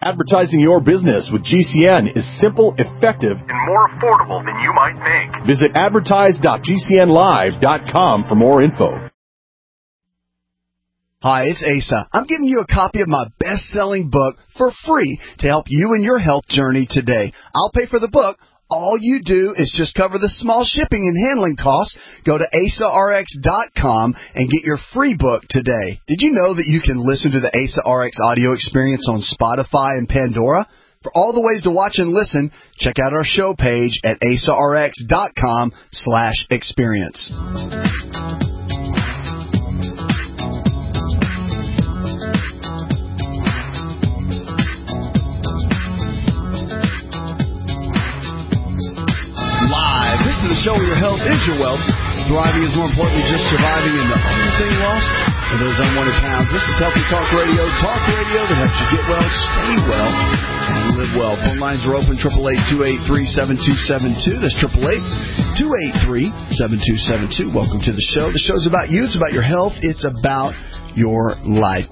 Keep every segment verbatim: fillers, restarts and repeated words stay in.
Advertising your business with G C N is simple, effective, and more affordable than you might think. Visit advertise dot g c n live dot com for more info. Hi, it's Asa. I'm giving you a copy of my best-selling book for free to help you in your health journey today. I'll pay for the book. All you do is just cover the small shipping and handling costs. Go to asa r x dot com and get your free book today. Did you know that you can listen to the Asa R X audio experience on Spotify and Pandora? For all the ways to watch and listen, check out our show page at asa r x dot com slash experience. The show where your health is your wealth. Thriving is more important than just surviving, and the only thing lost are those unwanted pounds. This is Healthy Talk Radio. Talk radio that helps you get well, stay well, and live well. Phone lines are open, eight eight eight, two eight three, seven two seven two. That's eight eight eight, two eight three, seven two seven two. Welcome to the show. The show's about you. It's about your health. It's about your life.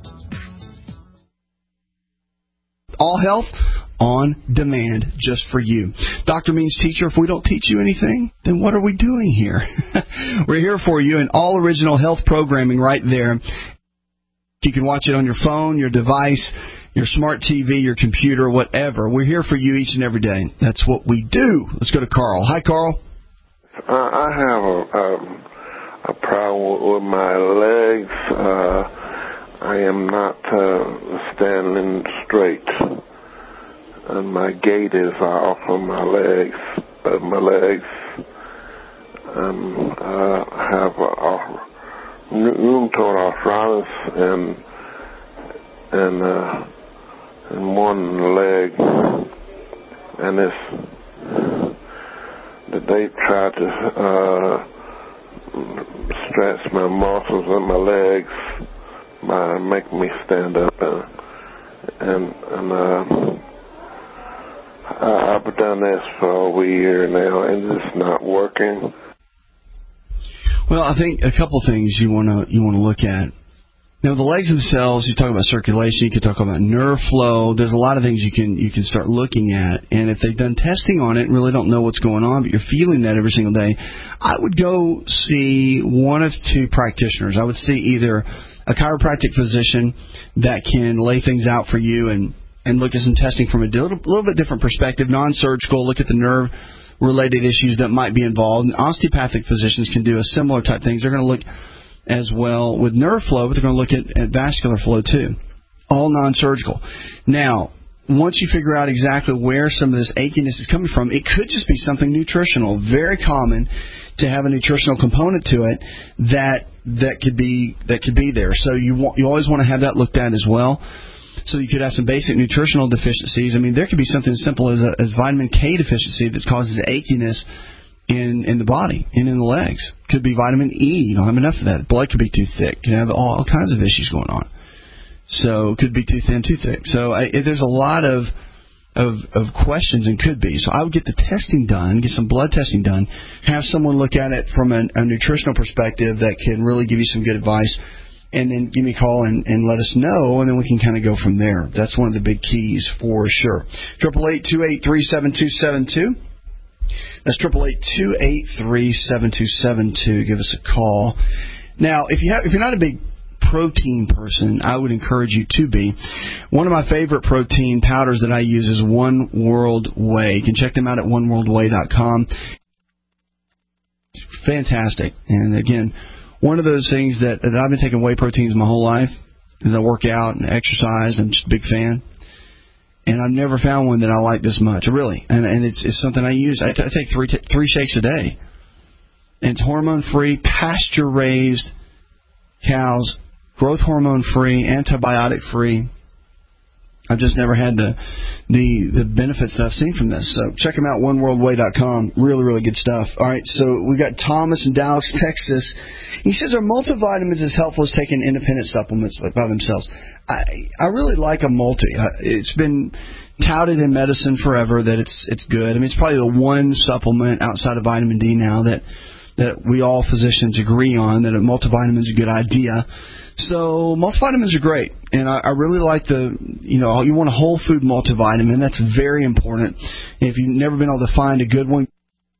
All health on demand, just for you. Doctor Means Teacher. If we don't teach you anything, then what are we doing here? We're here for you, and all original health programming right there. You can watch it on your phone, your device, your smart T V, your computer, whatever. We're here for you each and every day. That's what we do. Let's go to Carl. Hi, Carl. Uh, I have a, um, a problem with my legs. Uh, I am not uh, standing straight. And my gait is off on my legs. Uh, my legs um, uh, have uh, rheumatoid arthritis and and uh, and one leg, and it's that they try to uh, stretch my muscles in my legs by making me stand up, and and. and uh, I've done this for over a year now, and it's not working. Well, I think a couple things you want to you want to look at. Now, the legs themselves, you talk about circulation, you can talk about nerve flow. There's a lot of things you can you can start looking at. And if they've done testing on it and really don't know what's going on, but you're feeling that every single day, I would go see one of two practitioners. I would see either a chiropractic physician that can lay things out for you and and look at some testing from a little, little bit different perspective, non-surgical, look at the nerve-related issues that might be involved. And osteopathic physicians can do a similar type things. They're going to look as well with nerve flow, but they're going to look at, at vascular flow too, all non-surgical. Now, once you figure out exactly where some of this achiness is coming from, it could just be something nutritional. Very common to have a nutritional component to it that that could be that could be there. So you want, you always want to have that looked at as well. So you could have some basic nutritional deficiencies. I mean, there could be something as simple as, a, as vitamin K deficiency that causes achiness in in the body and in the legs. Could be vitamin E. You don't have enough of that. Blood could be too thick. You can have all kinds of issues going on. So it could be too thin, too thick. So I, there's a lot of, of of questions and could be. So I would get the testing done, get some blood testing done, have someone look at it from a, a nutritional perspective that can really give you some good advice. And then give me a call and, and let us know, and then we can kind of go from there. That's one of the big keys for sure. eight eight eight, two eight three, seven two seven two. That's eight eight eight, two eight three, seven two seven two. Give us a call. Now, if, you have, if you're not a big protein person, I would encourage you to be. One of my favorite protein powders that I use is One World Whey. You can check them out at one world whey dot com. Fantastic. And again, one of those things that, that I've been taking whey proteins my whole life is I work out and exercise. I'm just a big fan. And I've never found one that I like this much, really. And and it's it's something I use. I, t- I take three t- three shakes a day. And it's hormone-free, pasture-raised cows, growth hormone-free, antibiotic-free. I've just never had the, the the benefits that I've seen from this. So check them out, one world whey dot com. Really, really good stuff. All right, so we got Thomas in Dallas, Texas. He says, are multivitamins as helpful as taking independent supplements like by themselves? I I really like a multi. It's been touted in medicine forever that it's it's good. I mean, it's probably the one supplement outside of vitamin D now that that we all physicians agree on, that a multivitamin is a good idea. So multivitamins are great, and I, I really like the, you know, you want a whole food multivitamin. That's very important. If you've never been able to find a good one,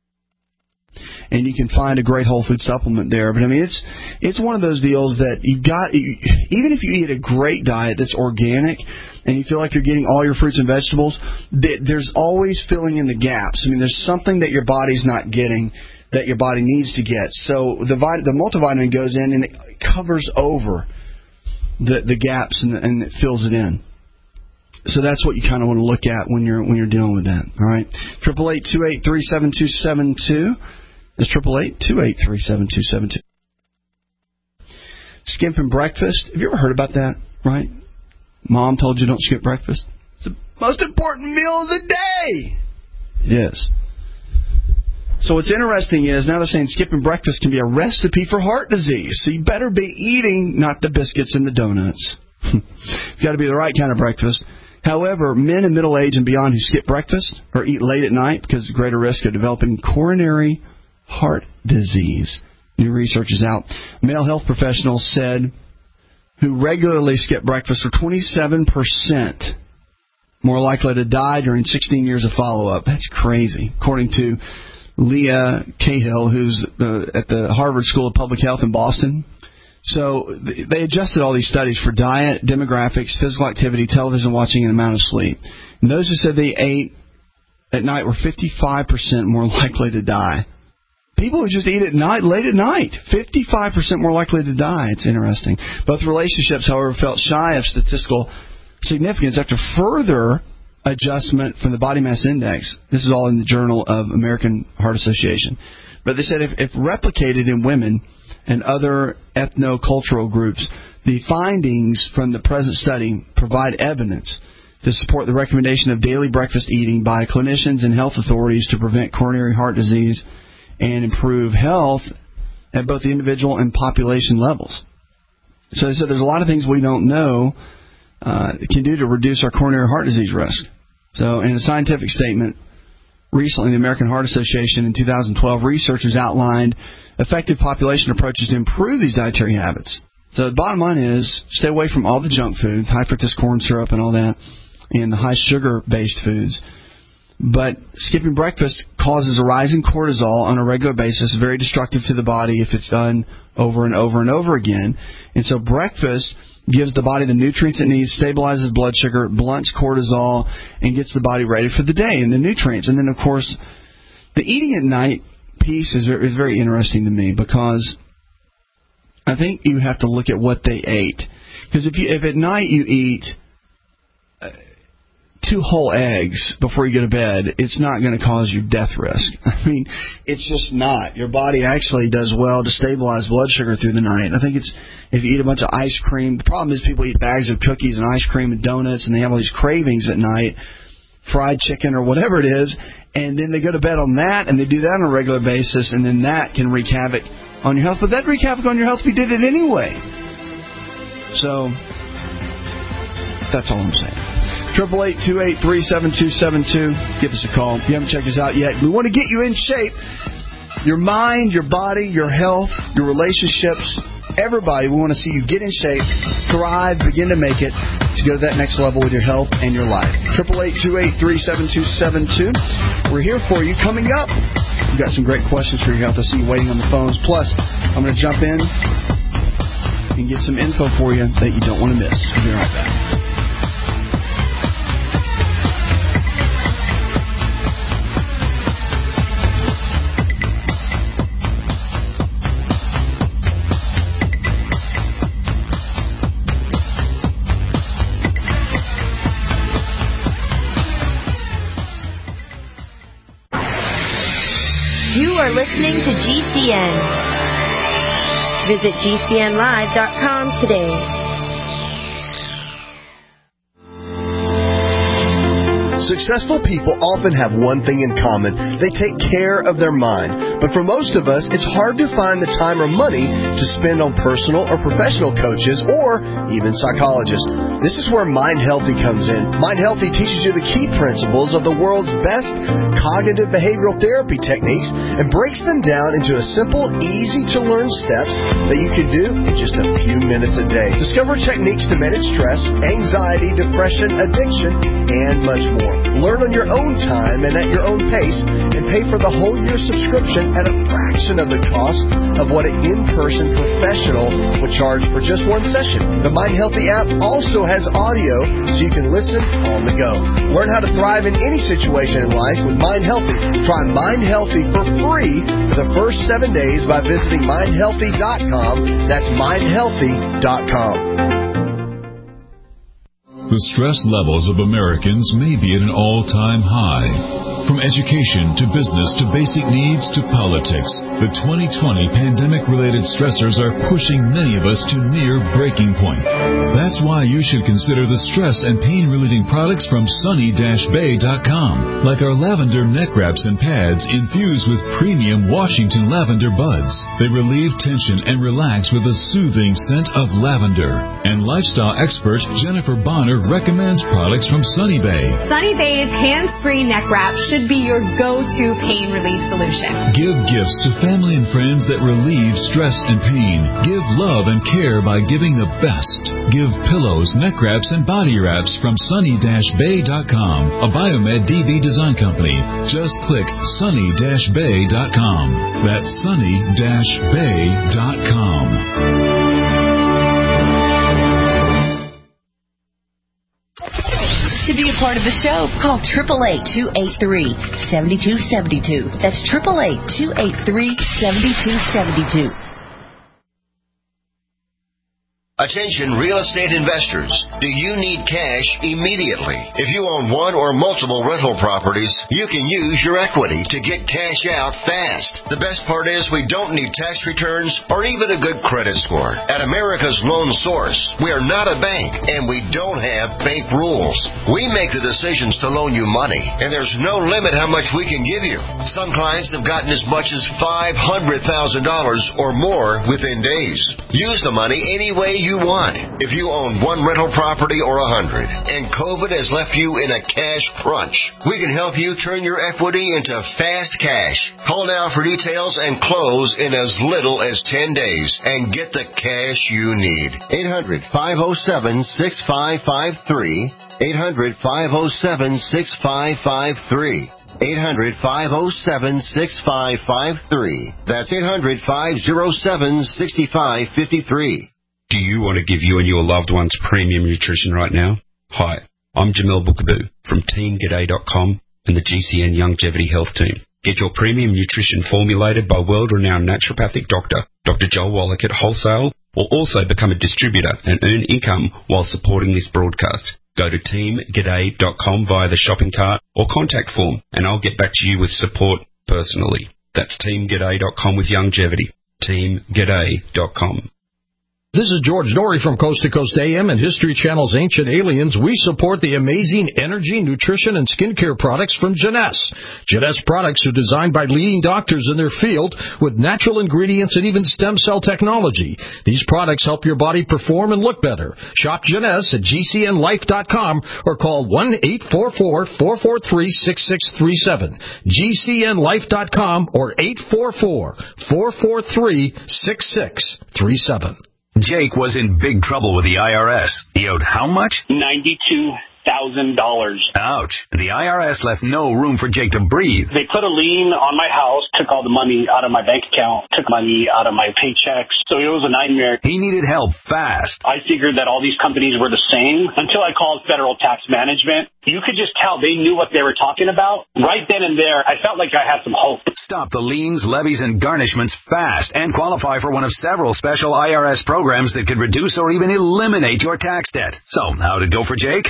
and you can find a great whole food supplement there. But I mean, it's it's one of those deals that you've got, even if you eat a great diet that's organic, and you feel like you're getting all your fruits and vegetables, there's always filling in the gaps. I mean, there's something that your body's not getting that your body needs to get. So the the multivitamin goes in and it covers over the the gaps and, and it fills it in. So that's what you kind of want to look at when you're when you're dealing with that. All right, triple eight two eight three seven two seven two. That's triple eight two eight three seven two seven two. Skipping breakfast. Have you ever heard about that? Right? Mom told you don't skip breakfast. It's the most important meal of the day. It is. So what's interesting is now they're saying skipping breakfast can be a recipe for heart disease. So you better be eating not the biscuits and the donuts. It's got to be the right kind of breakfast. However, men in middle age and beyond who skip breakfast or eat late at night because of greater risk of developing coronary heart disease. New research is out. Male health professionals said who regularly skip breakfast are twenty-seven percent more likely to die during sixteen years of follow-up. That's crazy, according to Leah Cahill, who's uh, at the Harvard School of Public Health in Boston. So they adjusted all these studies for diet, demographics, physical activity, television watching, and amount of sleep. And those who said they ate at night were fifty-five percent more likely to die. People who just eat at night, late at night, fifty-five percent more likely to die. It's interesting. Both relationships, however, felt shy of statistical significance after further adjustment from the body mass index. This is all in the Journal of American Heart Association. But they said if, if replicated in women and other ethno-cultural groups, the findings from the present study provide evidence to support the recommendation of daily breakfast eating by clinicians and health authorities to prevent coronary heart disease and improve health at both the individual and population levels. So they said there's a lot of things we don't know uh, can do to reduce our coronary heart disease risk. So in a scientific statement, recently the American Heart Association in two thousand twelve, researchers outlined effective population approaches to improve these dietary habits. So the bottom line is stay away from all the junk food, high fructose corn syrup and all that, and the high sugar-based foods. But skipping breakfast causes a rise in cortisol on a regular basis, very destructive to the body if it's done over and over and over again. And so breakfast gives the body the nutrients it needs, stabilizes blood sugar, blunts cortisol, and gets the body ready for the day and the nutrients. And then, of course, the eating at night piece is is very interesting to me because I think you have to look at what they ate. Because if you if at night you eat uh, two whole eggs before you go to bed, it's not going to cause you death risk. I mean, it's just not. Your body actually does well to stabilize blood sugar through the night. I think it's if you eat a bunch of ice cream. The problem is people eat bags of cookies and ice cream and donuts, and they have all these cravings at night, fried chicken or whatever it is, and then they go to bed on that, and they do that on a regular basis, and then that can wreak havoc on your health. But that'd wreak havoc on your health if you did it anyway. So that's all I'm saying. triple eight two eight three seven two seven two. Give us a call. If you haven't checked us out yet, we want to get you in shape. Your mind, your body, your health, your relationships, everybody, we want to see you get in shape, thrive, begin to make it, to go to that next level with your health and your life. triple eight two eight three seven two seven two. We're here for you. Coming up, we've got some great questions for your health. I see you waiting on the phones. Plus, I'm going to jump in and get some info for you that you don't want to miss. We'll be right back. You are listening to G C N. Visit G C N live dot com today. Successful people often have one thing in common. They take care of their mind. But for most of us, it's hard to find the time or money to spend on personal or professional coaches or even psychologists. This is where Mind Healthy comes in. Mind Healthy teaches you the key principles of the world's best cognitive behavioral therapy techniques and breaks them down into a simple, easy-to-learn steps that you can do in just a few minutes a day. Discover techniques to manage stress, anxiety, depression, addiction, and much more. Learn on your own time and at your own pace, and pay for the whole year subscription at a fraction of the cost of what an in-person professional would charge for just one session. The Mind Healthy app also has audio so you can listen on the go. Learn how to thrive in any situation in life with Mind Healthy. Try Mind Healthy for free for the first seven days by visiting mind healthy dot com. That's mind healthy dot com. The stress levels of Americans may be at an all-time high. From education to business to basic needs to politics, the twenty twenty pandemic-related stressors are pushing many of us to near breaking point. That's why you should consider the stress and pain-relieving products from sunny dash bay dot com, like our lavender neck wraps and pads infused with premium Washington lavender buds. They relieve tension and relax with a soothing scent of lavender. And lifestyle expert Jennifer Bonner recommends products from Sunny Bay. Sunny Bay's hands-free neck wrap should be your go-to pain relief solution. Give gifts to family and friends that relieve stress and pain. Give love and care by giving the best. Give pillows, neck wraps, and body wraps from sunny dash bay dot com, a Biomed D B design company. Just click sunny dash bay dot com. That's sunny dash bay dot com. To be a part of the show, call eight eight eight, two eight three, seven two seven two. That's eight eight eight, two eight three, seven two seven two. Attention real estate investors. Do you need cash immediately? If you own one or multiple rental properties, you can use your equity to get cash out fast. The best part is we don't need tax returns or even a good credit score. At America's Loan Source, we are not a bank and we don't have bank rules. We make the decisions to loan you money, and there's no limit how much we can give you. Some clients have gotten as much as five hundred thousand dollars or more within days. Use the money any way you want. If you own one rental property or a hundred, and COVID has left you in a cash crunch, we can help you turn your equity into fast cash. Call now for details and close in as little as ten days and get the cash you need. eight hundred, five oh seven, six five five three. eight hundred, five oh seven, six five five three. eight hundred, five oh seven, six five five three. That's eight hundred, five oh seven, six five five three. Do you want to give you and your loved ones premium nutrition right now? Hi, I'm Jamel Bookaboo from team g'day dot com and the G C N Longevity Health Team. Get your premium nutrition formulated by world-renowned naturopathic doctor, Doctor Joel Wallach at wholesale, or also become a distributor and earn income while supporting this broadcast. Go to team g'day dot com via the shopping cart or contact form, and I'll get back to you with support personally. That's team g'day dot com with longevity. team g'day dot com. This is George Norrie from Coast to Coast A M and History Channel's Ancient Aliens. We support the amazing energy, nutrition, and skincare products from Jeunesse. Jeunesse products are designed by leading doctors in their field with natural ingredients and even stem cell technology. These products help your body perform and look better. Shop Jeunesse at G C N life dot com or call one eight four four, four four three, six six three seven. G C N life dot com or eight four four, four four three, six six three seven. Jake was in big trouble with the I R S. He owed how much? ninety-two thousand dollars. Ouch. The I R S left no room for Jake to breathe. They put a lien on my house, took all the money out of my bank account, took money out of my paychecks. So it was a nightmare. He needed help fast. I figured that all these companies were the same until I called Federal Tax Management. You could just tell they knew what they were talking about. Right then and there, I felt like I had some hope. Stop the liens, levies, and garnishments fast and qualify for one of several special I R S programs that could reduce or even eliminate your tax debt. So, how'd it go for Jake? The kid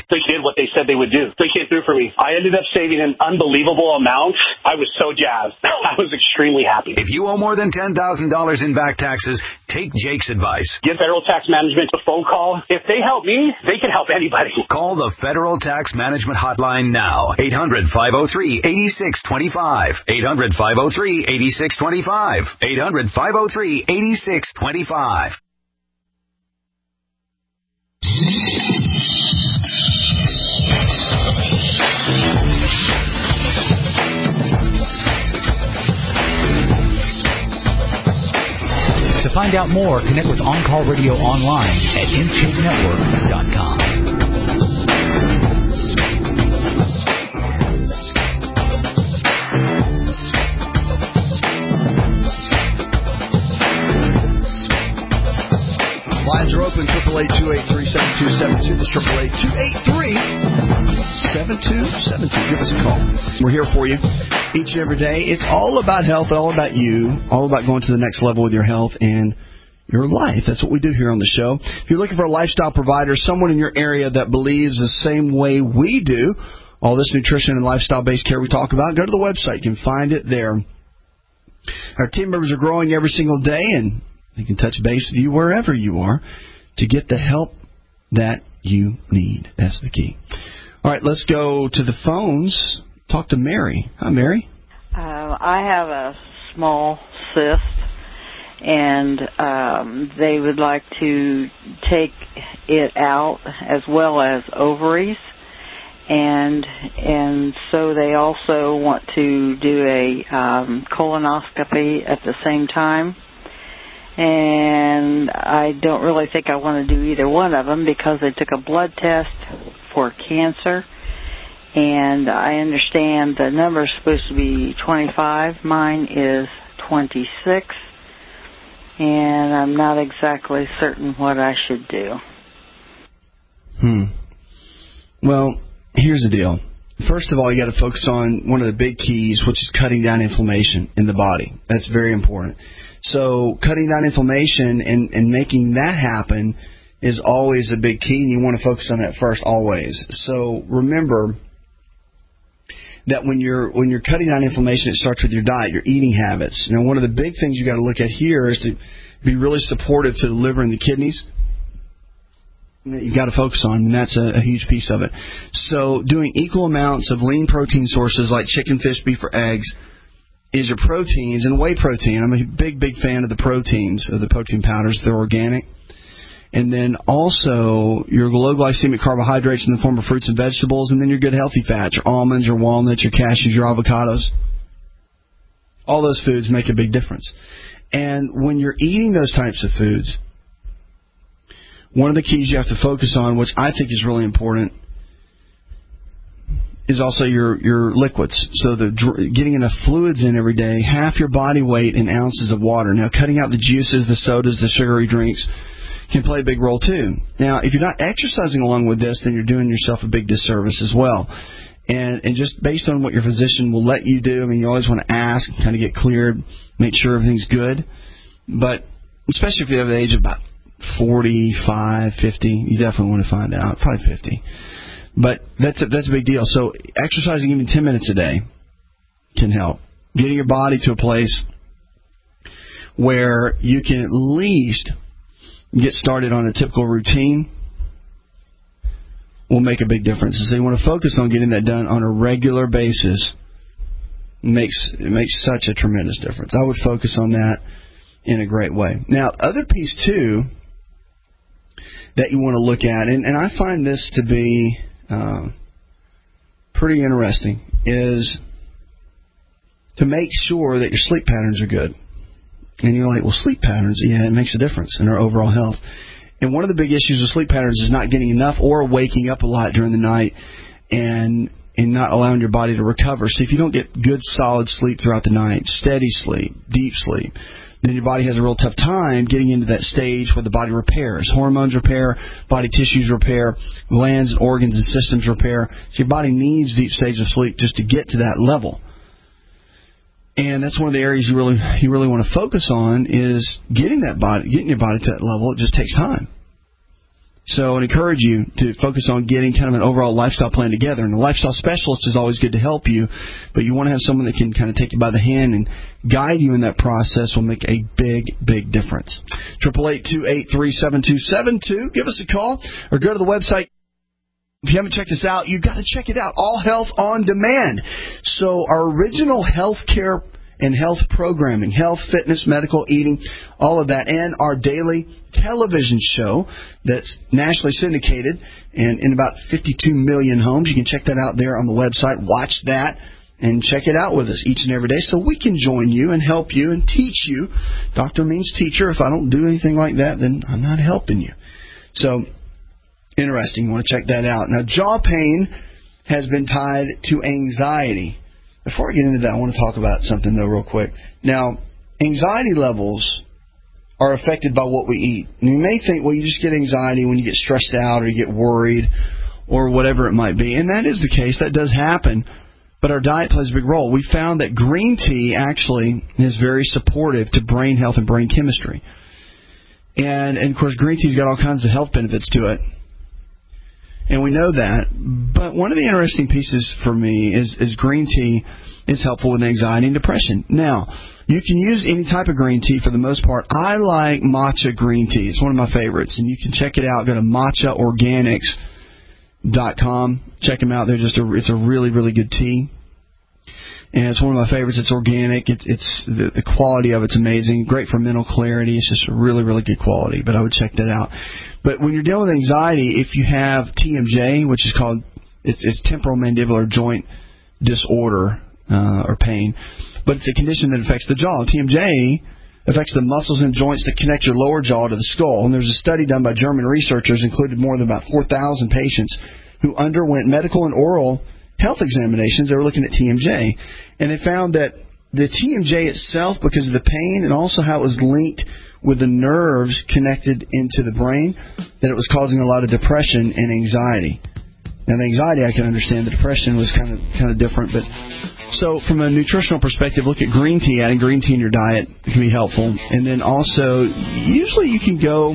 what they said they would do. They came through for me. I ended up saving an unbelievable amount. I was so jazzed. I was extremely happy. If you owe more than ten thousand dollars in back taxes, take Jake's advice. Give Federal Tax Management a phone call. If they help me, they can help anybody. Call the Federal Tax Management Hotline now. eight hundred, five oh three, eight six two five. eight hundred, five oh three, eight six two five. eight hundred, five oh three, eight six two five. To find out more, connect with On Call Radio online at m chase network dot com. Lines are open, triple eight two eight three seven two seven two. That's triple eight two eight three seven two seven two. Give us a call. We're here for you each and every day. It's all about health, all about you, all about going to the next level with your health and your life. That's what we do here on the show. If you're looking for a lifestyle provider, someone in your area that believes the same way we do, all this nutrition and lifestyle-based care we talk about, go to the website. You can find it there. Our team members are growing every single day, and they can touch base with you wherever you are to get the help that you need. That's the key. All right, let's go to the phones. Talk to Mary. Hi, Mary. Uh, I have a small cyst, and um, they would like to take it out as well as ovaries, and and so they also want to do a um, colonoscopy at the same time. And I don't really think I want to do either one of them because they took a blood test for cancer, and I understand the number is supposed to be twenty-five. Mine is twenty-six, and I'm not exactly certain what I should do. Hmm. Well, here's the deal. First of all, you got to focus on one of the big keys, which is cutting down inflammation in the body. That's very important. So cutting down inflammation and, and making that happen is always a big key, and you want to focus on that first always. So remember that when you're when you're cutting down inflammation, it starts with your diet, your eating habits. Now, one of the big things you got to look at here is to be really supportive to the liver and the kidneys. You've got to focus on, and that's a, a huge piece of it. So doing equal amounts of lean protein sources like chicken, fish, beef, or eggs is your proteins, and whey protein. I'm a big, big fan of the proteins, of the protein powders. They're organic. And then also your low glycemic carbohydrates in the form of fruits and vegetables, and then your good healthy fats, your almonds, your walnuts, your cashews, your avocados. All those foods make a big difference. And when you're eating those types of foods, one of the keys you have to focus on, which I think is really important, is also your, your liquids. So the getting enough fluids in every day, half your body weight in ounces of water. Now, cutting out the juices, the sodas, the sugary drinks can play a big role too. Now, if you're not exercising along with this, then you're doing yourself a big disservice as well. And and just based on what your physician will let you do, I mean, you always want to ask, kind of get cleared, make sure everything's good. But especially if you have the age of about forty-five, fifty, you definitely want to find out, probably fifty. But that's a, that's a big deal. So exercising even ten minutes a day can help. Getting your body to a place where you can at least get started on a typical routine will make a big difference. So you want to focus on getting that done on a regular basis. It makes, it makes such a tremendous difference. I would focus on that in a great way. Now, other piece, too, that you want to look at, and, and I find this to be uh, pretty interesting, is to make sure that your sleep patterns are good. And you're like, well, sleep patterns, yeah, it makes a difference in our overall health. And one of the big issues with sleep patterns is not getting enough or waking up a lot during the night and and not allowing your body to recover. So if you don't get good, solid sleep throughout the night, steady sleep, deep sleep, then your body has a real tough time getting into that stage where the body repairs. Hormones repair, body tissues repair, glands and organs and systems repair. So your body needs deep stages of sleep just to get to that level. And that's one of the areas you really you really want to focus on is getting that body, getting your body to that level. It just takes time. So I encourage you to focus on getting kind of an overall lifestyle plan together. And the lifestyle specialist is always good to help you, but you want to have someone that can kind of take you by the hand and guide you in that process will make a big, big difference. eight eight eight, two eight three, seven two seven two. Give us a call or go to the website. If you haven't checked us out, you've got to check it out. All Health on Demand. So our original health care and health programming, health, fitness, medical, eating, all of that, and our daily television show that's nationally syndicated and in about fifty-two million homes. You can check that out there on the website. Watch that and check it out with us each and every day so we can join you and help you and teach you. Doctor means teacher. If I don't do anything like that, then I'm not helping you. So, interesting. You want to check that out. Now, jaw pain has been tied to anxiety. Before I get into that, I want to talk about something, though, real quick. Now, anxiety levels are affected by what we eat. And you may think, well, you just get anxiety when you get stressed out or you get worried or whatever it might be. And that is the case. That does happen. But our diet plays a big role. We found that green tea actually is very supportive to brain health and brain chemistry. And, and of course, green tea's got all kinds of health benefits to it. And we know that. But one of the interesting pieces for me is, is green tea is helpful with anxiety and depression. Now, you can use any type of green tea for the most part. I like matcha green tea. It's one of my favorites. And you can check it out. Go to matcha organics dot com. Check them out. They're just a, it's a really, really good tea. And it's one of my favorites. It's organic. It, it's the, the quality of it's amazing. Great for mental clarity. It's just really, really good quality. But I would check that out. But when you're dealing with anxiety, if you have T M J, which is called it's, it's temporal mandibular joint disorder uh, or pain, but it's a condition that affects the jaw. T M J affects the muscles and joints that connect your lower jaw to the skull. And there's a study done by German researchers, included more than about four thousand patients who underwent medical and oral health examinations. They were looking at T M J. And they found that the T M J itself, because of the pain and also how it was linked with the nerves connected into the brain, that it was causing a lot of depression and anxiety. Now, the anxiety I can understand. The depression was kind of kind of different. But so from a nutritional perspective, look at green tea. Adding green tea in your diet can be helpful. And then also, usually you can go...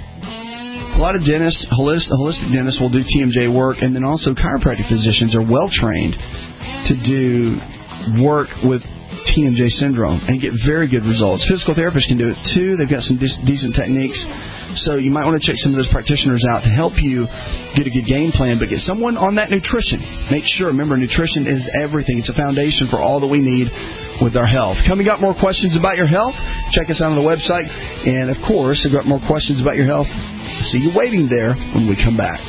A lot of dentists, holistic, holistic dentists will do T M J work, and then also chiropractic physicians are well-trained to do work with T M J syndrome and get very good results. Physical therapists can do it too. They've got some de- decent techniques. So you might want to check some of those practitioners out to help you get a good game plan, but get someone on that nutrition. Make sure, remember, nutrition is everything. It's a foundation for all that we need with our health. Coming up, more questions about your health. Check us out on the website. And, of course, if you've got more questions about your health, see you waiting there when we come back.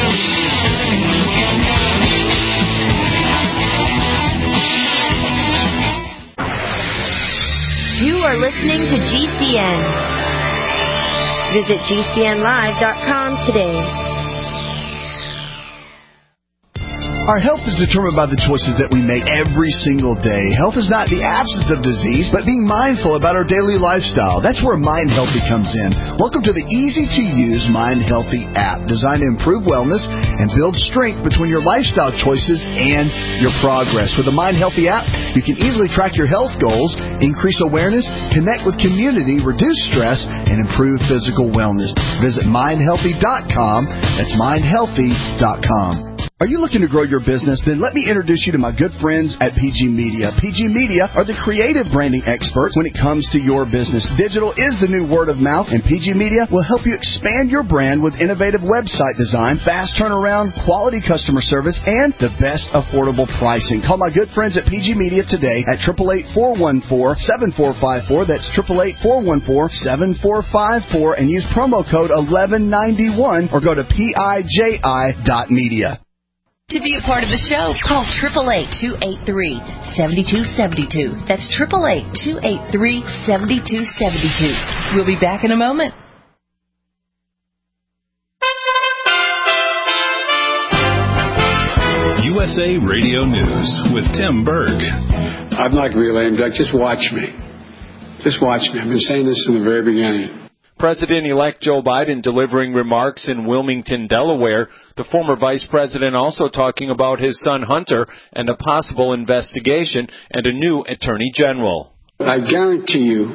You are listening to G C N. Visit G C N live dot com today. Our health is determined by the choices that we make every single day. Health is not the absence of disease, but being mindful about our daily lifestyle. That's where Mind Healthy comes in. Welcome to the easy-to-use Mind Healthy app, designed to improve wellness and build strength between your lifestyle choices and your progress. With the Mind Healthy app, you can easily track your health goals, increase awareness, connect with community, reduce stress, and improve physical wellness. Visit mind healthy dot com. That's mind healthy dot com. Are you looking to grow your business? Then let me introduce you to my good friends at P G Media. P G Media are the creative branding experts when it comes to your business. Digital is the new word of mouth, and P G Media will help you expand your brand with innovative website design, fast turnaround, quality customer service, and the best affordable pricing. Call my good friends at P G Media today at eight eight eight, four one four, seven four five four. That's eight eight eight, four one four, seven four five four, and use promo code eleven ninety-one or go to P I J I dot media. To be a part of the show, call eight eight eight, two eight three, seven two seven two. That's eight eight eight, two eight three, seven two seven two. We'll be back in a moment. U S A Radio News with Tim Berg. I'm not real lame duck. Just watch me. Just watch me. I've been saying this from the very beginning. President-elect Joe Biden delivering remarks in Wilmington, Delaware. The former vice president also talking about his son Hunter and a possible investigation and a new attorney general. I guarantee you,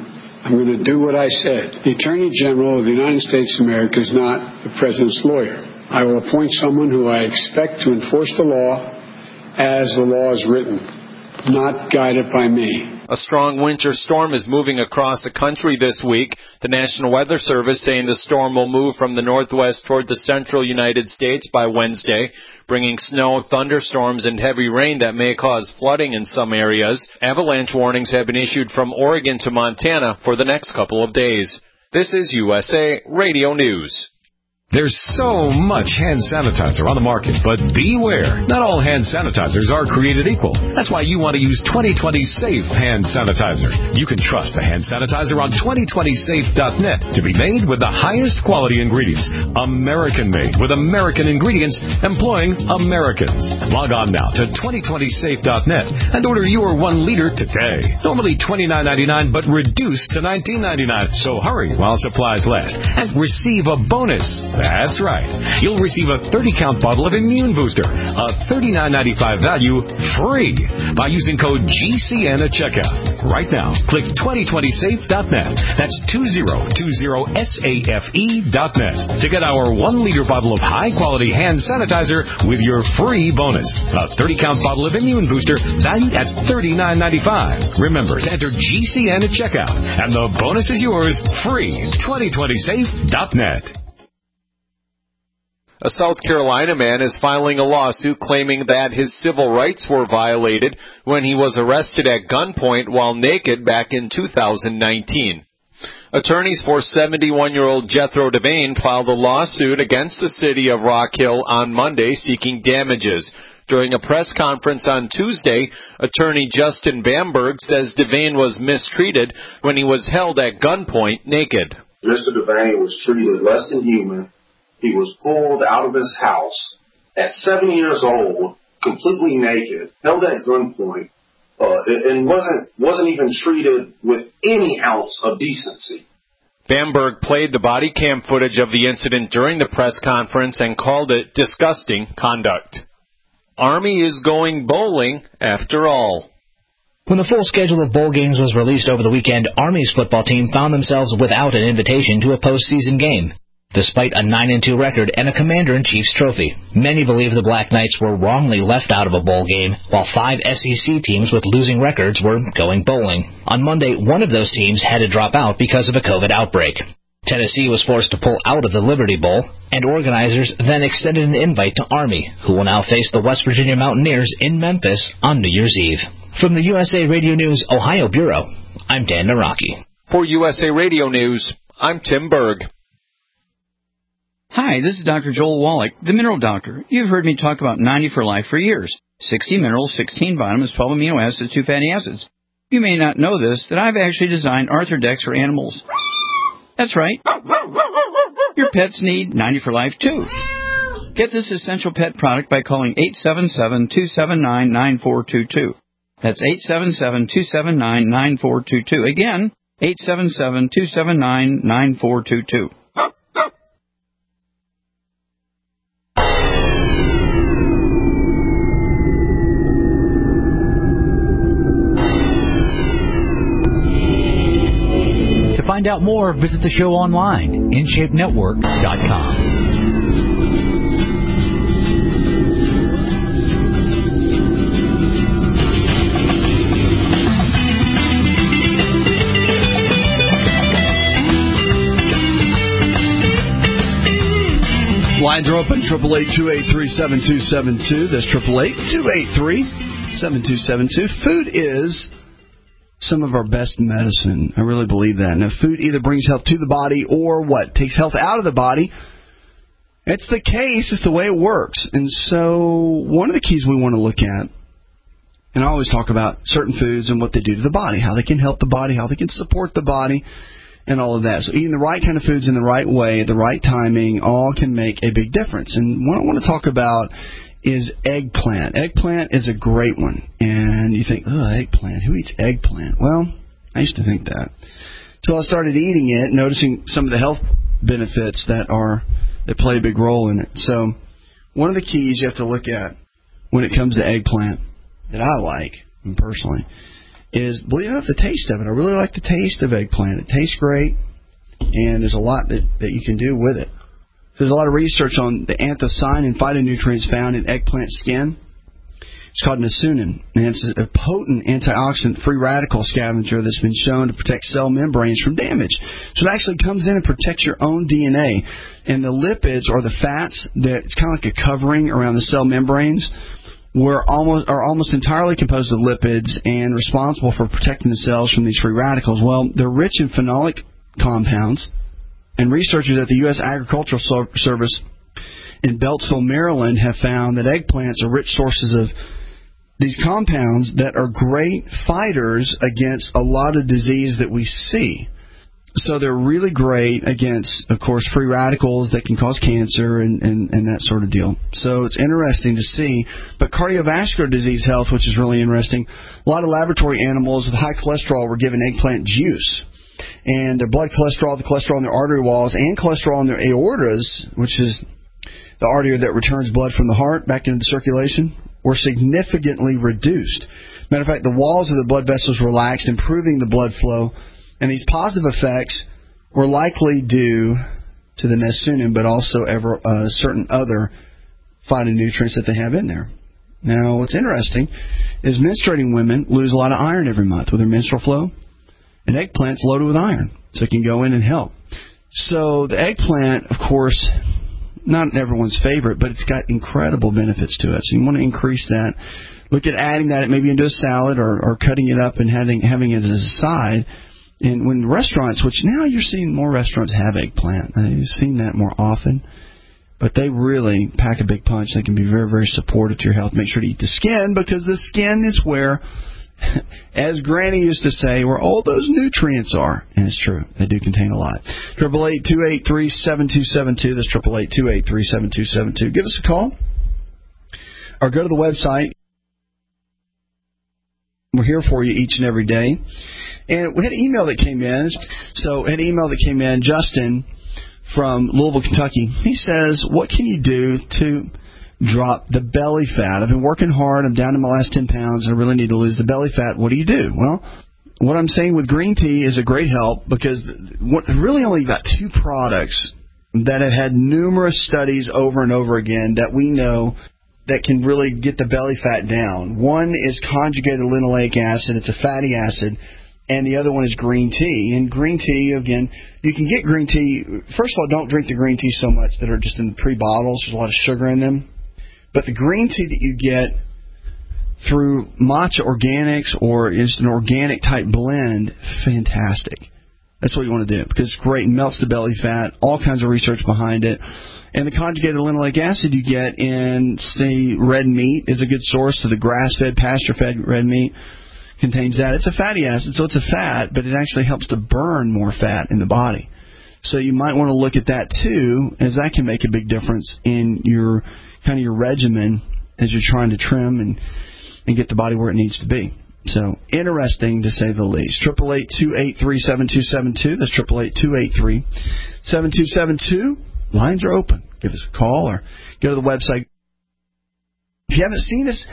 I'm going to do what I said. The Attorney General of the United States of America is not the President's lawyer. I will appoint someone who I expect to enforce the law as the law is written, not guided by me. A strong winter storm is moving across the country this week. The National Weather Service saying the storm will move from the northwest toward the central United States by Wednesday, bringing snow, thunderstorms, and heavy rain that may cause flooding in some areas. Avalanche warnings have been issued from Oregon to Montana for the next couple of days. This is U S A Radio News. There's so much hand sanitizer on the market, but beware. Not all hand sanitizers are created equal. That's why you want to use twenty twenty Safe Hand Sanitizer. You can trust the hand sanitizer on twenty twenty safe dot net to be made with the highest quality ingredients. American-made with American ingredients employing Americans. Log on now to twenty twenty safe dot net and order your one liter today. Normally twenty-nine ninety-nine, but reduced to nineteen ninety-nine. So hurry while supplies last and receive a bonus. That's right. You'll receive a thirty count bottle of Immune Booster, a thirty-nine ninety-five value, free by using code G C N at checkout. Right now, click twenty twenty safe dot net. That's twenty twenty safe dot net to get our one liter bottle of high-quality hand sanitizer with your free bonus. A thirty count bottle of Immune Booster valued at thirty-nine ninety-five. Remember to enter G C N at checkout, and the bonus is yours free. twenty twenty safe dot net. A South Carolina man is filing a lawsuit claiming that his civil rights were violated when he was arrested at gunpoint while naked back in two thousand nineteen. Attorneys for seventy-one-year-old Jethro Devane filed a lawsuit against the city of Rock Hill on Monday seeking damages. During a press conference on Tuesday, attorney Justin Bamberg says Devane was mistreated when he was held at gunpoint naked. Mister Devane was treated less than human. He was pulled out of his house at seven years old, completely naked, held at gunpoint, uh, and wasn't wasn't even treated with any ounce of decency. Bamberg played the body cam footage of the incident during the press conference and called it disgusting conduct. Army is going bowling after all. When the full schedule of bowl games was released over the weekend, Army's football team found themselves without an invitation to a postseason game, despite a nine and two record and a Commander-in-Chief's trophy. Many believe the Black Knights were wrongly left out of a bowl game, while five S E C teams with losing records were going bowling. On Monday, one of those teams had to drop out because of a COVID outbreak. Tennessee was forced to pull out of the Liberty Bowl, and organizers then extended an invite to Army, who will now face the West Virginia Mountaineers in Memphis on New Year's Eve. From the U S A Radio News Ohio Bureau, I'm Dan Naraki. For U S A Radio News, I'm Tim Berg. Hi, this is Doctor Joel Wallach, the Mineral Doctor. You've heard me talk about ninety for Life for years. sixty minerals, sixteen vitamins, twelve amino acids, two fatty acids. You may not know this, that I've actually designed Arthrodex for animals. That's right. Your pets need ninety for Life, too. Get this essential pet product by calling eight seven seven, two seven nine, nine four two two. That's eight seven seven, two seven nine, nine four two two. Again, eight seven seven, two seven nine, nine four two two. To find out more, visit the show online, in shape network dot com. Lines are open, triple eight, two eight three, seven two seven two. That's triple eight, two eight three, seven two seven two. Food is some of our best medicine. I really believe that. Now, food either brings health to the body or what? Takes health out of the body. It's the case. It's the way it works. And so one of the keys we want to look at, and I always talk about certain foods and what they do to the body, how they can help the body, how they can support the body, and all of that. So eating the right kind of foods in the right way, the right timing, all can make a big difference. And what I want to talk about is eggplant. Eggplant is a great one. And you think, oh, eggplant, who eats eggplant? Well, I used to think that. So I started eating it, noticing some of the health benefits that are that play a big role in it. So one of the keys you have to look at when it comes to eggplant that I like, personally, is, believe it or not, the taste of it. I really like the taste of eggplant. It tastes great, and there's a lot that, that you can do with it. There's a lot of research on the anthocyanin phytonutrients found in eggplant skin. It's called nicsunin, and it's a potent antioxidant free radical scavenger that's been shown to protect cell membranes from damage. So it actually comes in and protects your own D N A. And the lipids, or the fats, that it's kind of like a covering around the cell membranes, were almost are almost entirely composed of lipids and responsible for protecting the cells from these free radicals. Well, they're rich in phenolic compounds, and researchers at the U S Agricultural Service in Beltsville, Maryland, have found that eggplants are rich sources of these compounds that are great fighters against a lot of disease that we see. So they're really great against, of course, free radicals that can cause cancer and, and, and that sort of deal. So it's interesting to see. But cardiovascular disease health, which is really interesting, a lot of laboratory animals with high cholesterol were given eggplant juice. And their blood cholesterol, the cholesterol in their artery walls, and cholesterol in their aortas, which is the artery that returns blood from the heart back into the circulation, were significantly reduced. Matter of fact, the walls of the blood vessels relaxed, improving the blood flow, and these positive effects were likely due to the nicsunin, but also ever, uh, certain other phytonutrients that they have in there. Now, what's interesting is menstruating women lose a lot of iron every month with their menstrual flow, and eggplant's loaded with iron, so it can go in and help. So the eggplant, of course, not everyone's favorite, but it's got incredible benefits to it. So you want to increase that. Look at adding that maybe into a salad, or, or cutting it up and having having it as a side. And when restaurants, which now you're seeing more restaurants have eggplant. You've seen that more often. But they really pack a big punch. They can be very, very supportive to your health. Make sure to eat the skin, because the skin is where, as Granny used to say, where all those nutrients are. And it's true. They do contain a lot. eight eight eight, two eight three, seven two seven two. That's eight eight eight, two eight three, seven two seven two. Give us a call. Or go to the website. We're here for you each and every day. And we had an email that came in. So we had an email that came in. Justin from Louisville, Kentucky. He says, what can you do to drop the belly fat? I've been working hard. I'm down to my last ten pounds, and I really need to lose the belly fat. What do you do? Well, what I'm saying with green tea is a great help, because what, really only got two products that have had numerous studies over and over again that we know that can really get the belly fat down. One is conjugated linoleic acid. It's a fatty acid. And the other one is green tea. And green tea, again, you can get green tea. First of all, don't drink the green tea so much that are just in pre-bottles. There's a lot of sugar in them. But the green tea that you get through Matcha Organics, or just an organic type blend, fantastic. That's what you want to do, because it's great. It melts the belly fat. All kinds of research behind it. And the conjugated linoleic acid you get in, say, red meat is a good source. So the grass-fed, pasture-fed red meat contains that. It's a fatty acid, so it's a fat, but it actually helps to burn more fat in the body. So you might want to look at that too, as that can make a big difference in your kind of your regimen as you're trying to trim and, and get the body where it needs to be. So interesting, to say the least. eight eight eight, two eight three, seven two seven two. That's eight eight eight, two eight three, seven two seven two. Lines are open. Give us a call or go to the website. If you haven't seen us,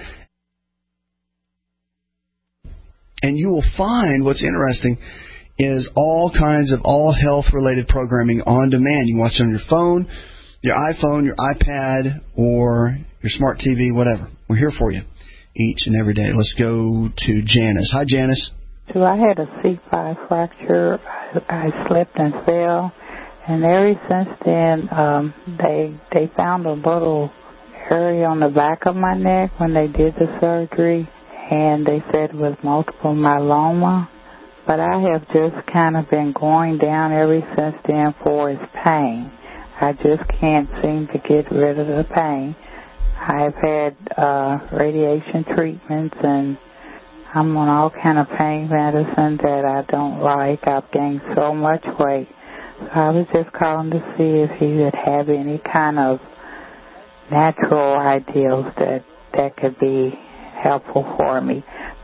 and you will find what's interesting is all kinds of all health-related programming on demand. You can watch it on your phone, your iPhone, your iPad, or your smart T V, whatever. We're here for you each and every day. Let's go to Janice. Hi, Janice. So I had a C five fracture. I, I slipped and fell, and ever since then, um, they they found a little area on the back of my neck when they did the surgery, and they said it was multiple myeloma. But I have just kind of been going down ever since then for its pain. I just can't seem to get rid of the pain. I've had uh, radiation treatments, and I'm on all kind of pain medicine that I don't like. I've gained so much weight. So I was just calling to see if you would have any kind of natural ideals that, that could be helpful for me.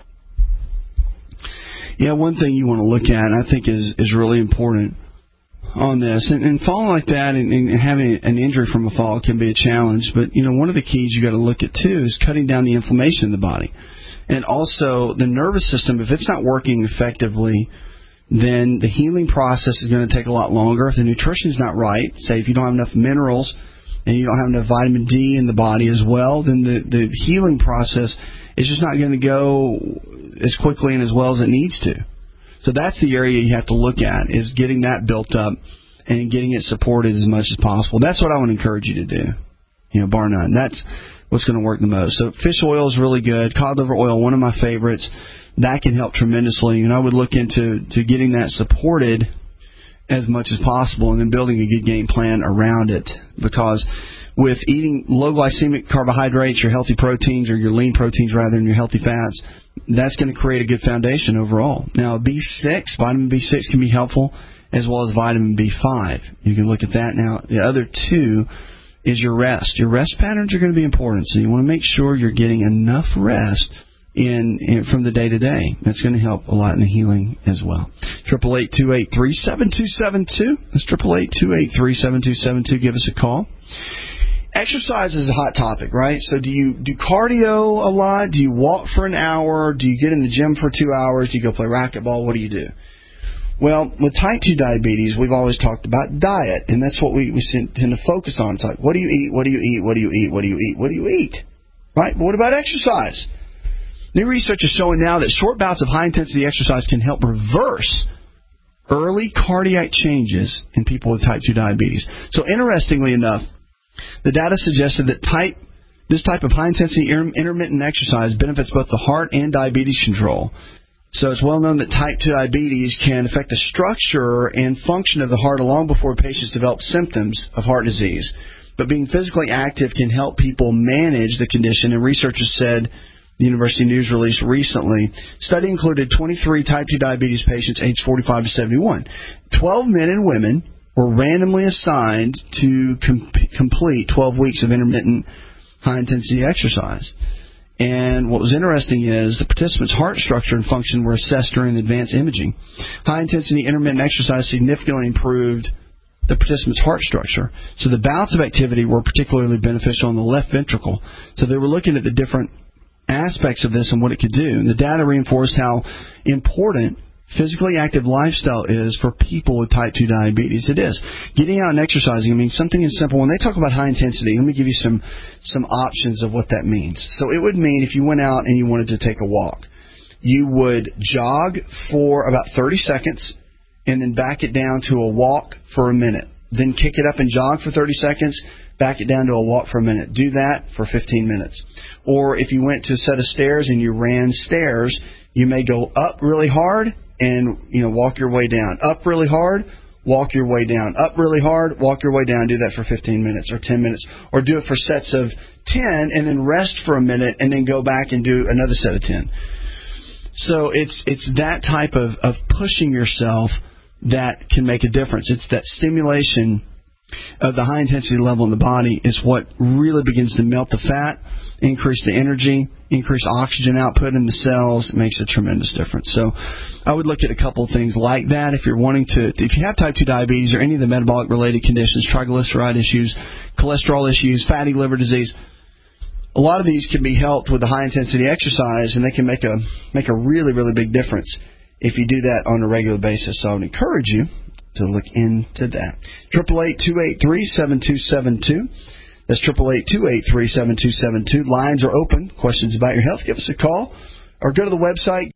Yeah, one thing you want to look at, and I think is, is really important on this, and, and falling like that and, and having an injury from a fall can be a challenge, but, you know, one of the keys you got to look at, too, is cutting down the inflammation in the body. And also the nervous system, if it's not working effectively, then the healing process is going to take a lot longer. If the nutrition is not right, say if you don't have enough minerals and you don't have enough vitamin D in the body as well, then the, the healing process is just not going to go as quickly and as well as it needs to. So that's the area you have to look at, is getting that built up and getting it supported as much as possible. That's what I would encourage you to do, you know, bar none. That's what's going to work the most. So fish oil is really good. Cod liver oil, one of my favorites. That can help tremendously, and I would look into to getting that supported as much as possible and then building a good game plan around it, because with eating low glycemic carbohydrates, your healthy proteins, or your lean proteins rather than your healthy fats, that's going to create a good foundation overall. Now, B six, vitamin B six can be helpful, as well as vitamin B five. You can look at that. Now, the other two is your rest. Your rest patterns are going to be important, so you want to make sure you're getting enough rest In, in from the day to day. That's going to help a lot in the healing as well. Triple eight two eight three seven two seven two. That's triple eight two eight three seven two seven two. Give us a call. Exercise is a hot topic, right? So do you do cardio a lot? Do you walk for an hour? Do you get in the gym for two hours? Do you go play racquetball? What do you do? Well, with type two diabetes, we've always talked about diet, and that's what we, we tend to focus on. It's like, what do you eat? What do you eat? What do you eat? What do you eat? What do you eat? Right? But what about exercise? New research is showing now that short bouts of high-intensity exercise can help reverse early cardiac changes in people with type two diabetes. So interestingly enough, the data suggested that type this type of high-intensity intermittent exercise benefits both the heart and diabetes control. So it's well known that type two diabetes can affect the structure and function of the heart long before patients develop symptoms of heart disease. But being physically active can help people manage the condition, and researchers said, the University News release recently, study included twenty-three type two diabetes patients aged forty-five to seventy-one. twelve men and women were randomly assigned to com- complete twelve weeks of intermittent high-intensity exercise. And what was interesting is the participants' heart structure and function were assessed during the advanced imaging. High-intensity intermittent exercise significantly improved the participants' heart structure. So the bouts of activity were particularly beneficial in the left ventricle. So they were looking at the different aspects of this and what it could do. And the data reinforced how important physically active lifestyle is for people with type two diabetes. It is. Getting out and exercising, I mean, something as simple. When they talk about high intensity, let me give you some, some options of what that means. So it would mean if you went out and you wanted to take a walk, you would jog for about thirty seconds and then back it down to a walk for a minute. Then kick it up and jog for thirty seconds, back it down to a walk for a minute. Do that for fifteen minutes. Or if you went to a set of stairs and you ran stairs, you may go up really hard and, you know, walk your way down. Up really hard, walk your way down. Up really hard, walk your way down. Do that for fifteen minutes or ten minutes. Or do it for sets of ten and then rest for a minute and then go back and do another set of ten. So it's it's that type of, of pushing yourself that can make a difference. It's that stimulation of the high-intensity level in the body is what really begins to melt the fat, increase the energy, increase oxygen output in the cells. It makes a tremendous difference. So I would look at a couple of things like that. If you're wanting to, if you have type two diabetes or any of the metabolic-related conditions, triglyceride issues, cholesterol issues, fatty liver disease, a lot of these can be helped with the high-intensity exercise, and they can make a make a really, really big difference if you do that on a regular basis. So I would encourage you to look into that. Triple eight two eight three seven two seven two. That's triple eight two eight three seven two seven two. Lines are open. Questions about your health, give us a call or go to the website.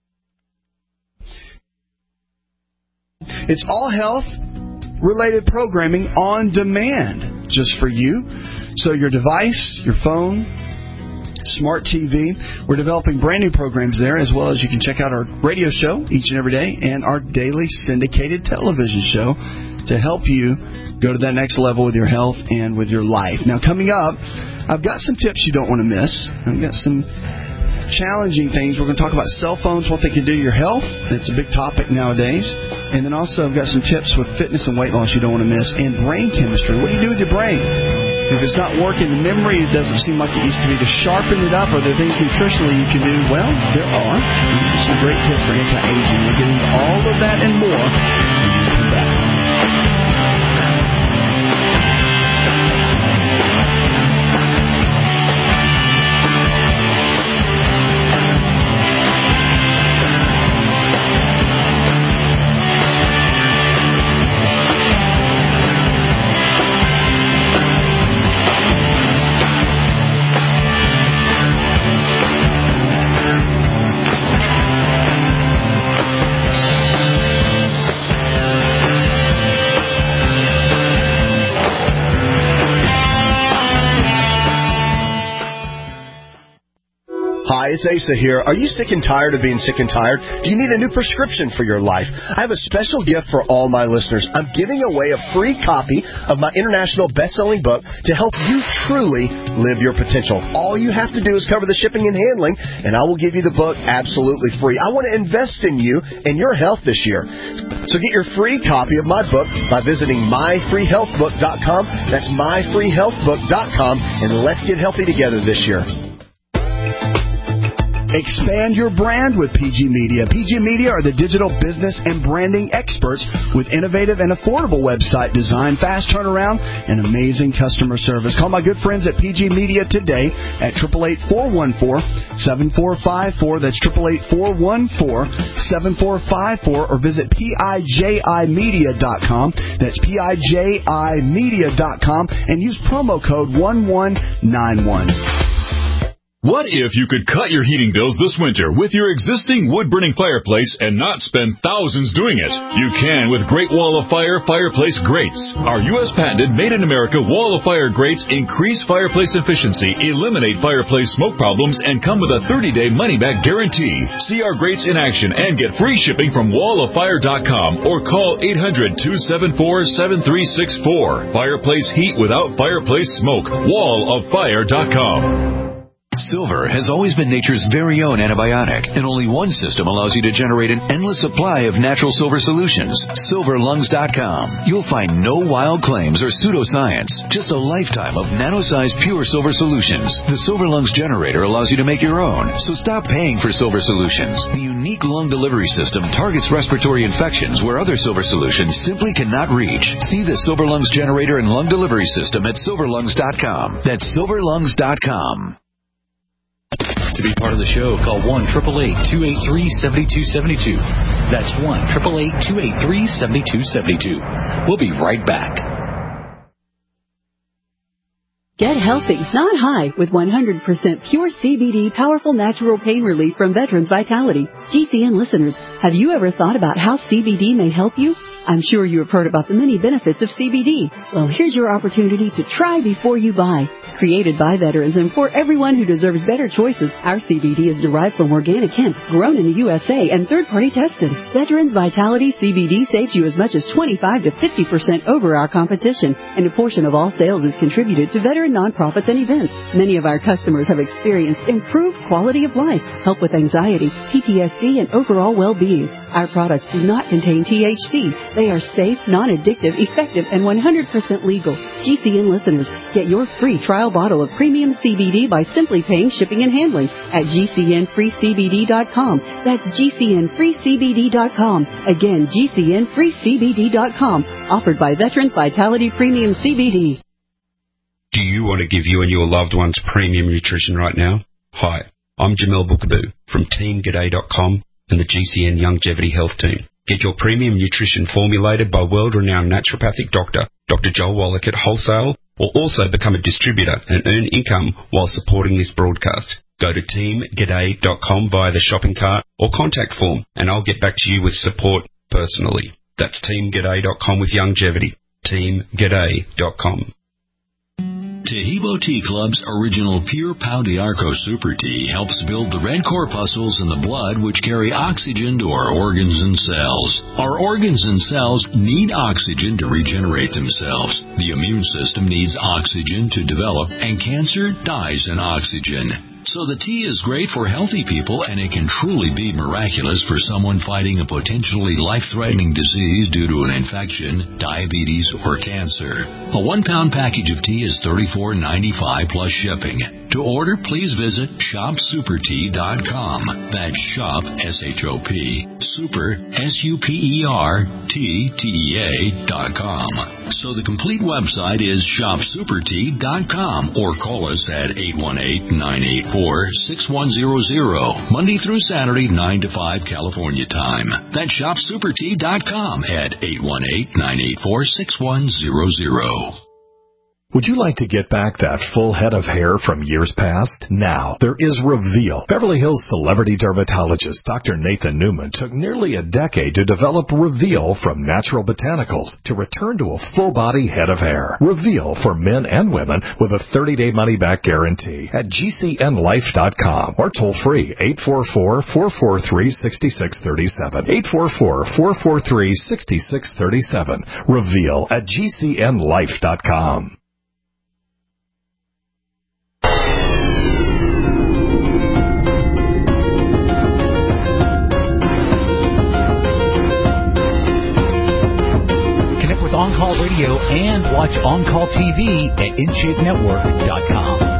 It's all health related programming on demand just for you. So your device, your phone, smart T V, we're developing brand new programs there, as well as you can check out our radio show each and every day and our daily syndicated television show to help you go to that next level with your health and with your life. Now, coming up, I've got some tips you don't want to miss. I've got some challenging things. We're going to talk about cell phones, what they can do to your health. It's a big topic nowadays. And then also I've got some tips with fitness and weight loss you don't want to miss, and brain chemistry. What do you do with your brain? If it's not working, the memory doesn't seem like it used to be. To sharpen it up, are there things nutritionally you can do? Well, there are. Some great tips for anti-aging. We'll get into all of that and more when we come back. Hi, it's Asa here. Are you sick and tired of being sick and tired? Do you need a new prescription for your life? I have a special gift for all my listeners. I'm giving away a free copy of my international best-selling book to help you truly live your potential. All you have to do is cover the shipping and handling, and I will give you the book absolutely free. I want to invest in you and your health this year. So get your free copy of my book by visiting my free health book dot com. That's my free health book dot com, and let's get healthy together this year. Expand your brand with P G Media. P G Media are the digital business and branding experts with innovative and affordable website design, fast turnaround, and amazing customer service. Call my good friends at P G Media today at eight eight eight, four one four, seven four five four. That's eight eight eight, four one four, seven four five four, or visit P I J I media dot com. That's P I J I media dot com and use promo code one one nine one. What if you could cut your heating bills this winter with your existing wood-burning fireplace and not spend thousands doing it? You can with Great Wall of Fire fireplace grates. Our U S patented made-in-America Wall of Fire grates increase fireplace efficiency, eliminate fireplace smoke problems, and come with a thirty-day money-back guarantee. See our grates in action and get free shipping from wall of fire dot com or call eight hundred, two seven four, seven three six four. Fireplace heat without fireplace smoke. wall of fire dot com. Silver has always been nature's very own antibiotic, and only one system allows you to generate an endless supply of natural silver solutions. silver lungs dot com. You'll find no wild claims or pseudoscience, just a lifetime of nano-sized pure silver solutions. The Silver Lungs generator allows you to make your own, so stop paying for silver solutions. The unique lung delivery system targets respiratory infections where other silver solutions simply cannot reach. See the Silver Lungs generator and lung delivery system at silver lungs dot com. That's silver lungs dot com. To be part of the show, call one eight eight eight, two eight three, seven two seven two. That's one eight eight eight, two eight three, seven two seven two. We'll be right back. Get healthy, not high, with one hundred percent pure C B D powerful natural pain relief from Veterans Vitality. G C N listeners, have you ever thought about how C B D may help you? I'm sure you have heard about the many benefits of C B D. Well, here's your opportunity to try before you buy. Created by veterans and for everyone who deserves better choices, our C B D is derived from organic hemp, grown in the U S A, and third-party tested. Veterans Vitality C B D saves you as much as twenty-five to fifty percent over our competition, and a portion of all sales is contributed to veteran nonprofits and events. Many of our customers have experienced improved quality of life, help with anxiety, P T S D, and overall well-being. Our products do not contain T H C. They are safe, non-addictive, effective, and one hundred percent legal. G C N listeners, get your free trial bottle of premium C B D by simply paying shipping and handling at G C N free C B D dot com. That's G C N free C B D dot com. Again, G C N free C B D dot com. Offered by Veterans Vitality Premium C B D. Do you want to give you and your loved ones premium nutrition right now? Hi, I'm Jamel Bookaboo from team g'day dot com and the G C N Longevity Health Team. Get your premium nutrition formulated by world-renowned naturopathic doctor, Doctor Joel Wallach at wholesale, or also become a distributor and earn income while supporting this broadcast. Go to team g'day dot com via the shopping cart or contact form, and I'll get back to you with support personally. That's team g'day dot com with longevity. team g'day dot com. Tahibo Tea Club's original Pure Pau d'Arco Super Tea helps build the red corpuscles in the blood which carry oxygen to our organs and cells. Our organs and cells need oxygen to regenerate themselves. The immune system needs oxygen to develop, and cancer dies in oxygen. So the tea is great for healthy people, and it can truly be miraculous for someone fighting a potentially life-threatening disease due to an infection, diabetes, or cancer. A one-pound package of tea is thirty-four ninety-five plus shipping. To order, please visit shop super tea dot com. That's shop, S H O P, super, S U P E R, T, T E A dot com. So the complete website is shop super tea dot com, or call us at eight one eight, nine eight four, six one zero zero, Monday through Saturday, nine to five California time. That's shop super tea dot com at eight one eight, nine eight four, six one zero zero. Would you like to get back that full head of hair from years past? Now, there is Reveal. Beverly Hills celebrity dermatologist Doctor Nathan Newman took nearly a decade to develop Reveal from natural botanicals to return to a full-body head of hair. Reveal for men and women with a thirty-day money-back guarantee at G C N life dot com or toll free eight four four, four four three, six six three seven. eight four four, four four three, six six three seven. Reveal at G C N life dot com. On-Call Radio and watch On-Call T V at in shape network dot com.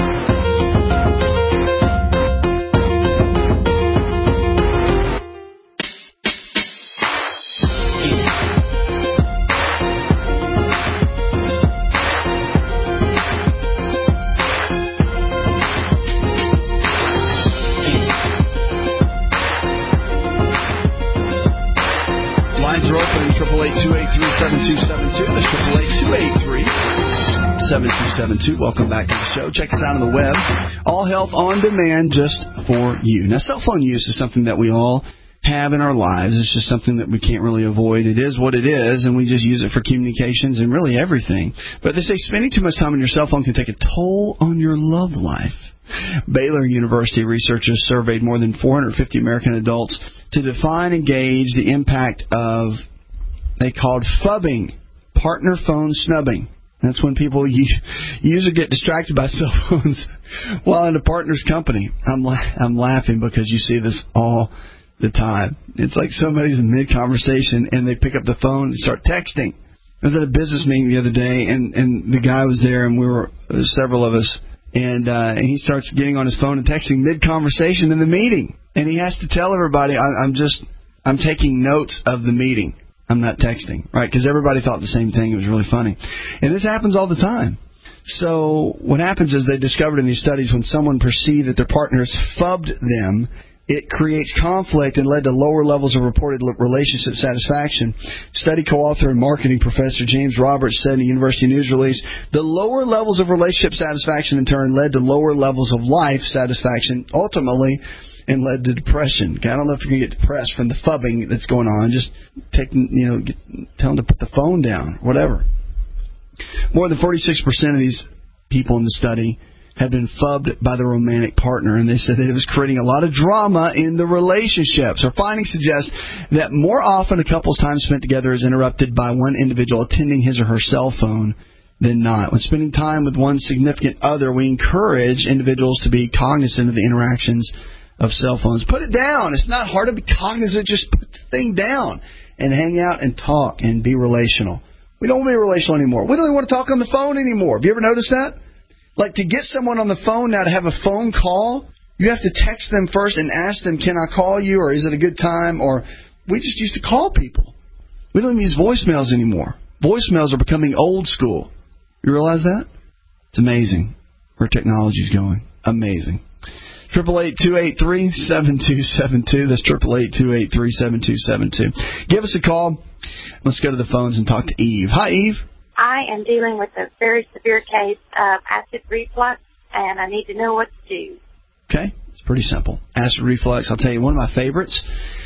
seven two seven two. Welcome back to the show. Check us out on the web. All Health on Demand just for you. Now, cell phone use is something that we all have in our lives. It's just something that we can't really avoid. It is what it is, and we just use it for communications and really everything. But they say spending too much time on your cell phone can take a toll on your love life. Baylor University researchers surveyed more than four hundred fifty American adults to define and gauge the impact of, they called phubbing, partner phone snubbing. That's when people usually get distracted by cell phones while in a partner's company. I'm la- I'm laughing because you see this all the time. It's like somebody's in mid-conversation and they pick up the phone and start texting. I was at a business meeting the other day, and, and the guy was there, and we were several of us, and, uh, and he starts getting on his phone and texting mid-conversation in the meeting. And he has to tell everybody, I, I'm just, I'm taking notes of the meeting. I'm not texting, right? Because everybody thought the same thing. It was really funny. And this happens all the time. So what happens is they discovered in these studies when someone perceived that their partners phubbed them, it creates conflict and led to lower levels of reported relationship satisfaction. Study co-author and marketing professor James Roberts said in a University News release, the lower levels of relationship satisfaction in turn led to lower levels of life satisfaction, ultimately, and led to depression. I don't know if you're going to get depressed from the phubbing that's going on. Just take, you know, get, tell them to put the phone down, whatever. More than forty-six percent of these people in the study had been phubbed by their romantic partner, and they said that it was creating a lot of drama in the relationship. So findings suggest that more often a couple's time spent together is interrupted by one individual attending his or her cell phone than not. When spending time with one significant other, we encourage individuals to be cognizant of the interactions of cell phones. Put it down. It's not hard to be cognizant. Just put the thing down and hang out and talk and be relational. We don't want to be relational anymore. We don't even want to talk on the phone anymore. Have you ever noticed that? Like, to get someone on the phone now to have a phone call, you have to text them first and ask them, can I call you, or is it a good time? Or we just used to call people. We don't even use voicemails anymore. Voicemails are becoming old school. You realize that? It's amazing where technology is going. Amazing. Triple eight two eight three seven two seven two. That's triple eight two eight three seven two seven two. Give us a call. Let's go to the phones and talk to Eve. Hi, Eve. I am dealing with a very severe case of acid reflux, and I need to know what to do. Okay, it's pretty simple. Acid reflux. I'll tell you, one of my favorites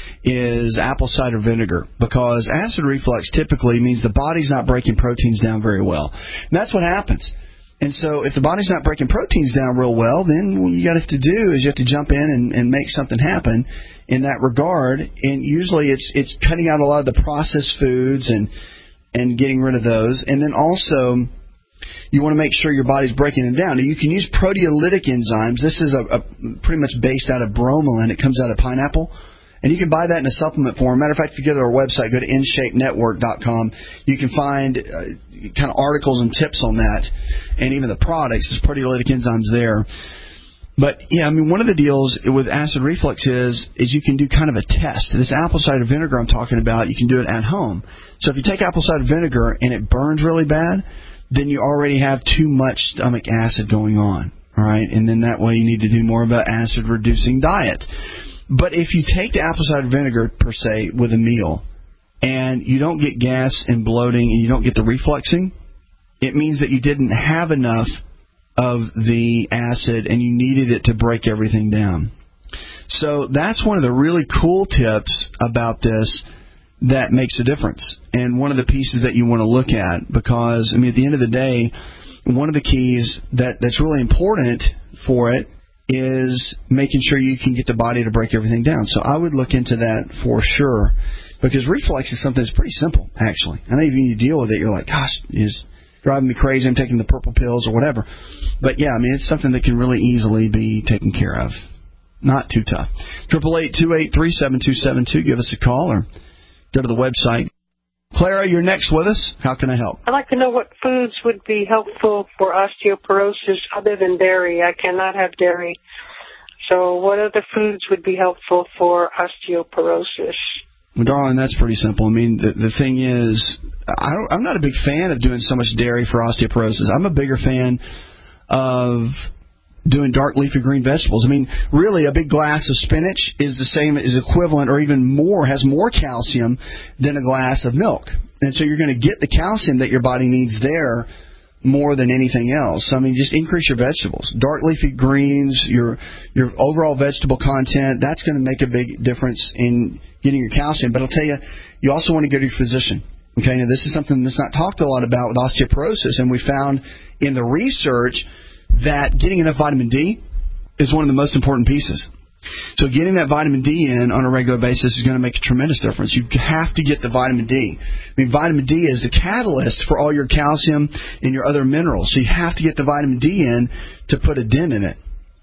is apple cider vinegar, because acid reflux typically means the body's not breaking proteins down very well, and that's what happens. And so if the body's not breaking proteins down real well, then what you got to have to do is you have to jump in and, and make something happen in that regard. And usually it's it's cutting out a lot of the processed foods and and getting rid of those. And then also you want to make sure your body's breaking them down. Now, you can use proteolytic enzymes. This is a, a pretty much based out of bromelain. It comes out of pineapple. And you can buy that in a supplement form. Matter of fact, if you go to our website, go to in shape network dot com, you can find uh, kind of articles and tips on that, and even the products. There's proteolytic enzymes there. But, yeah, I mean, one of the deals with acid reflux is is you can do kind of a test. This apple cider vinegar I'm talking about, you can do it at home. So if you take apple cider vinegar and it burns really bad, then you already have too much stomach acid going on, all right? And then that way you need to do more of an acid-reducing diet. But if you take the apple cider vinegar, per se, with a meal, and you don't get gas and bloating and you don't get the refluxing, it means that you didn't have enough of the acid and you needed it to break everything down. So that's one of the really cool tips about this that makes a difference, and one of the pieces that you want to look at, because, I mean, at the end of the day, one of the keys that, that's really important for it is making sure you can get the body to break everything down. So I would look into that for sure, because reflux is something that's pretty simple, actually. I know even you deal with it, you're like, gosh, it's driving me crazy, I'm taking the purple pills or whatever. But, yeah, I mean, it's something that can really easily be taken care of. Not too tough. eight eight eight, two eight three, seven two seven two. Give us a call or go to the website. Clara, you're next with us. How can I help? I'd like to know what foods would be helpful for osteoporosis other than dairy. I cannot have dairy. So what other foods would be helpful for osteoporosis? Well, darling, that's pretty simple. I mean, the, the thing is, I don't, I'm not a big fan of doing so much dairy for osteoporosis. I'm a bigger fan of doing dark leafy green vegetables. I mean, really, a big glass of spinach is the same, is equivalent or even more, has more calcium than a glass of milk. And so you're going to get the calcium that your body needs there more than anything else. So, I mean, just increase your vegetables. Dark leafy greens, your your overall vegetable content, that's going to make a big difference in getting your calcium. But I'll tell you, you also want to go to your physician. Okay, now this is something that's not talked a lot about with osteoporosis, and we found in the research that getting enough vitamin D is one of the most important pieces. So getting that vitamin D in on a regular basis is going to make a tremendous difference. You have to get the vitamin D. I mean, vitamin D is the catalyst for all your calcium and your other minerals. So you have to get the vitamin D in to put a dent in it.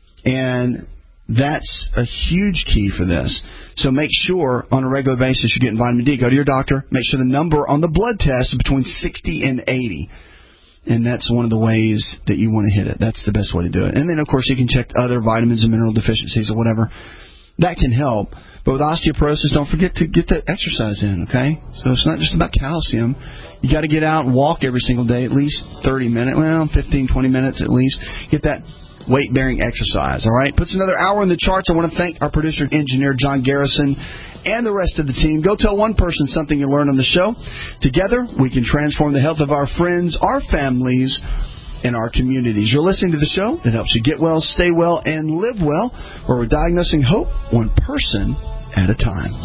And that's a huge key for this. So make sure on a regular basis you're getting vitamin D. Go to your doctor. Make sure the number on the blood test is between sixty and eighty. And that's one of the ways that you want to hit it. That's the best way to do it. And then, of course, you can check other vitamins and mineral deficiencies or whatever. That can help. But with osteoporosis, don't forget to get the exercise in, okay? So it's not just about calcium. You got to get out and walk every single day, at least thirty minutes, well, fifteen, twenty minutes at least. Get that weight-bearing exercise, all right? Puts another hour in the charts. I want to thank our producer, engineer, John Garrison, and the rest of the team. Go tell one person something you learned on the show. Together, we can transform the health of our friends, our families, and our communities. You're listening to the show that helps you get well, stay well, and live well, where we're diagnosing hope one person at a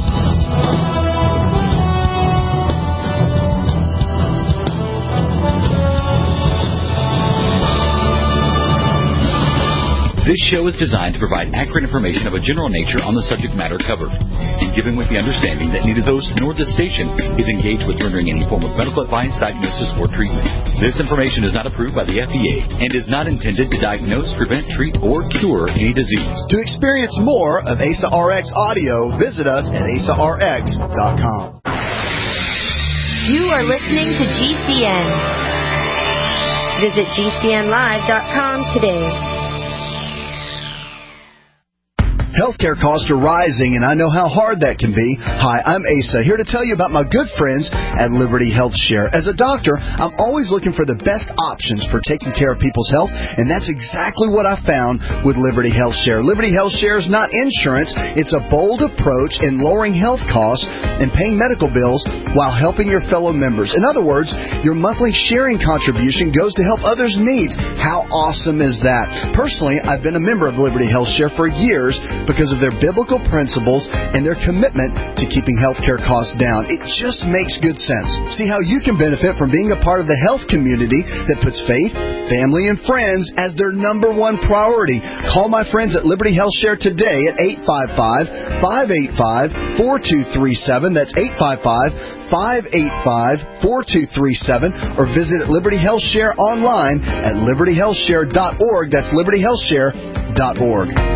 time. This show is designed to provide accurate information of a general nature on the subject matter covered, and given with the understanding that neither the host nor the station is engaged with rendering any form of medical advice, diagnosis, or treatment. This information is not approved by the F D A and is not intended to diagnose, prevent, treat, or cure any disease. To experience more of A S A R X audio, visit us at A S A R X dot com. You are listening to G C N. Visit G C N live dot com today. Healthcare costs are rising, and I know how hard that can be. Hi, I'm Asa, here to tell you about my good friends at Liberty Health Share. As a doctor, I'm always looking for the best options for taking care of people's health, and that's exactly what I found with Liberty Health Share. Liberty Health Share is not insurance. It's a bold approach in lowering health costs and paying medical bills while helping your fellow members. In other words, your monthly sharing contribution goes to help others' needs. How awesome is that? Personally, I've been a member of Liberty Health Share for years, because of their biblical principles and their commitment to keeping healthcare costs down. It just makes good sense. See how you can benefit from being a part of the health community that puts faith, family, and friends as their number one priority. Call my friends at Liberty Health Share today at eight five five, five eight five, four two three seven. That's eight five five, five eight five, four two three seven. Or visit Liberty Health Share online at liberty health share dot org. That's liberty health share dot org.